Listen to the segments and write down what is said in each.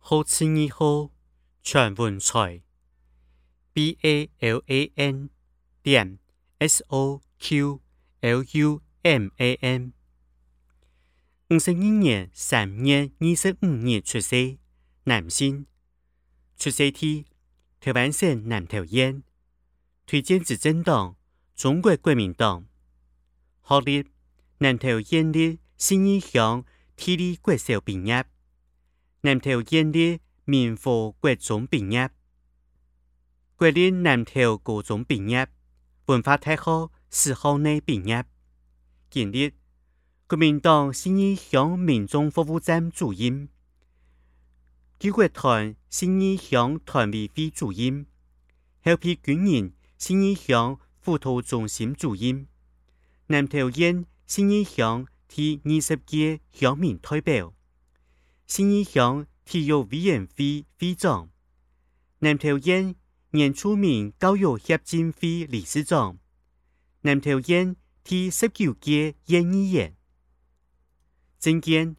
好次2號全文才 BALAN 點 SOQLUMAN 52年3月25日出世，男性，出世地台灣省南投縣，推薦執政黨中國國民黨，學歷南投縣立信義鄉地理國小畢業，南投縣立明和國中畢業，國立南投高中畢業，文化大學史學內畢業，經歷國民黨信義鄉民眾服務站主任，救國團信義鄉團委會主任，後備軍人信義鄉輔導中心主任，南投縣信義鄉第20屆鄉民代表，信義鄉體育委員會會長，南投縣原住民教育協進會理事長，南投縣第19屆縣議員。政見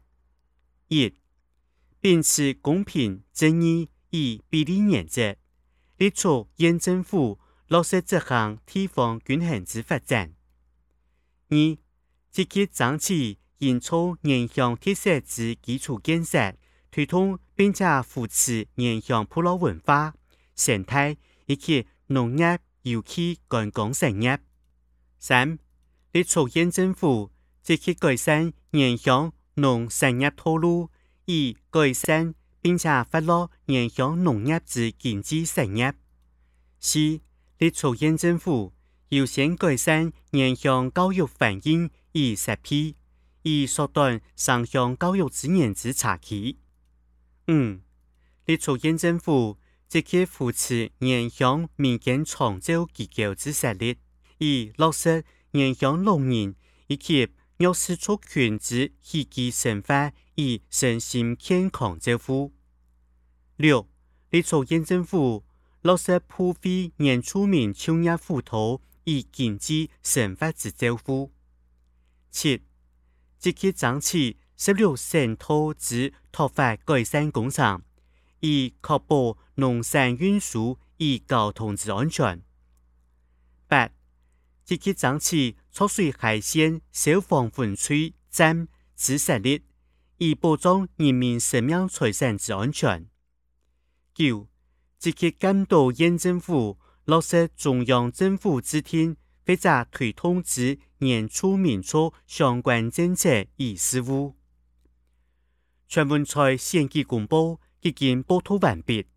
1. 秉持公平正義與比例原則，力促縣政府落實這項地方均衡之發展。2. 積極爭取營造原鄉特色之基礎建設，推動並且扶持原鄉部落文化、生態以及農業、油氣、觀光產業。3. 力促縣政府積極改善原鄉農產業道路，以改善並且發展原鄉農業之經濟產業。4. 力促縣政府優先改善原鄉教育環境與設備，以縮短城鄉教育資源之差距。5. 力促縣政府積極扶持原鄉民間長照機構之設立，以落實原鄉老人以及弱勢族群之積極生活與身心健康照護。6. 力促縣政府落實普惠原住民就業輔導與經濟生活之照護。7. 積極爭取16省道之拓發改善工程，以確保農產運輸與交通之安全。8. 積極爭取蓄水海線消防分水站之設立，以保障人民生命財產之安全。9. 積極監督縣政府落實中央政府制定或者推動之原住民族相關政策與事務。全文在選舉公報已經播出完畢。